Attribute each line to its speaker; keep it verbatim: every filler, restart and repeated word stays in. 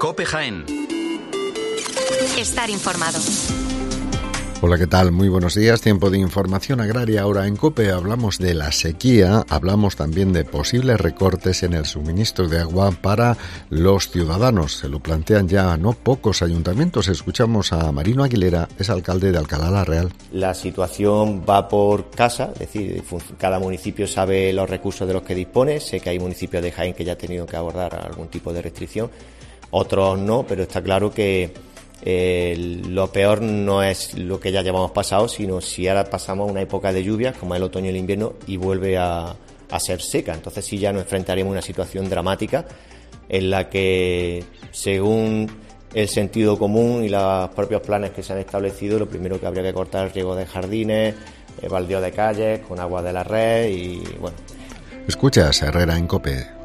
Speaker 1: COPE Jaén.
Speaker 2: Estar informado.
Speaker 3: Hola, ¿qué tal? Muy buenos días. Tiempo de información agraria. Ahora en COPE hablamos de la sequía, hablamos también de posibles recortes en el suministro de agua para los ciudadanos. Se lo plantean ya no pocos ayuntamientos. Escuchamos a Marino Aguilera, es alcalde de Alcalá la Real.
Speaker 4: La situación va por casa, es decir, cada municipio sabe los recursos de los que dispone. Sé que hay municipios de Jaén que ya han tenido que abordar algún tipo de restricción, otros no, pero está claro que Eh, lo peor no es lo que ya llevamos pasado, sino si ahora pasamos una época de lluvias, como el otoño y el invierno, y vuelve a, a ser seca. Entonces sí ya nos enfrentaremos a una situación dramática en la que, según el sentido común y los propios planes que se han establecido, lo primero que habría que cortar es riego de jardines, eh, baldío de calles, con agua de la red y bueno.
Speaker 3: Escuchas Herrera en COPE.